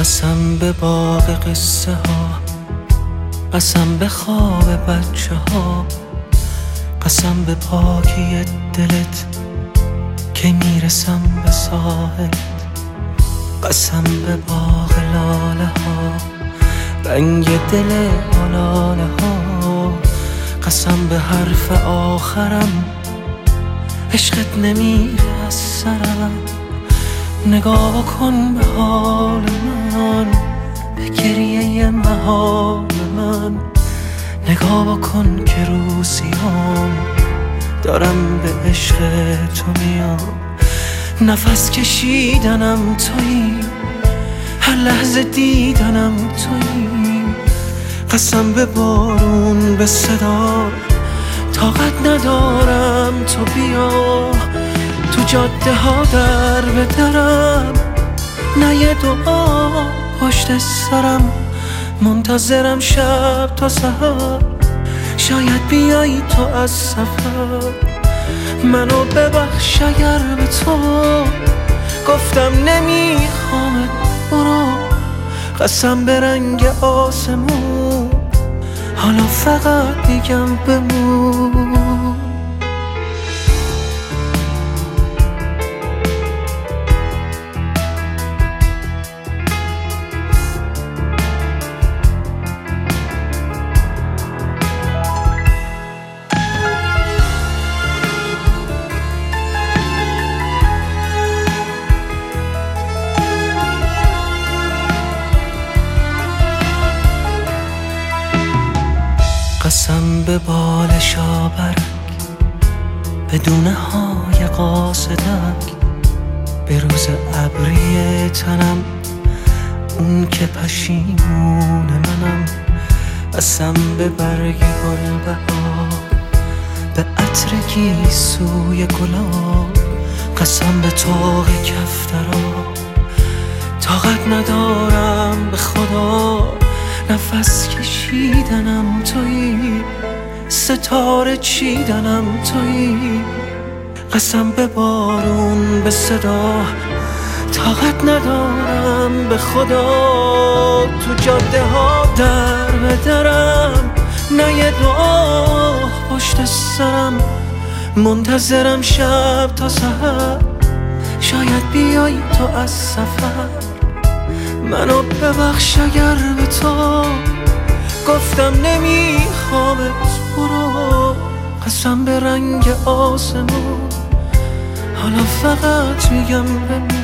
قسم به باغ قصه ها، قسم به خواب بچه ها، قسم به پاکی دلت که میرسم به ساحلت، قسم به باغ لاله ها، رنگ دل آلاله ها، قسم به حرف آخرم عشقت نمیره از سرم. نگاه کن به حال من، به گریه محال من، نگاه کن که روزیام دارم به عشق تو میام. نفس کشیدنم تویی، هر لحظه دیدنم تویی، قسم به بارون به صدا طاقت ندارم تو بیا. تو جاده ها در به درم، نه یه دعا پشت سرم، منتظرم شب تا سحر، شاید بیایی تو از سفر. منو ببخش اگر به تو گفتم نمیخوامت برو، قسم به رنگ آسمون حالا فقط میگم بمون. قسم به بال شابرک، به دونه های قاصدک، به روز ابری تنم، اون که پشیمون منم. قسم به برگ گل بهار، به عطر گیسوی گلاب، قسم به طاق کفترا طاقت ندارم به خدا. نفس کشیدنم تویی، ستاره چیدنم تویی، قسم به بارون به صدا طاقت ندارم به خدا. تو جاده ها در به درم، نه یه دعا پشت سرم، منتظرم شب تا سحر، شاید بیایی تو از سفر. منو ببخش اگر به تو گفتم نمیخوامت برو، قسم به رنگ آسمون حالا فقط میگم بمون.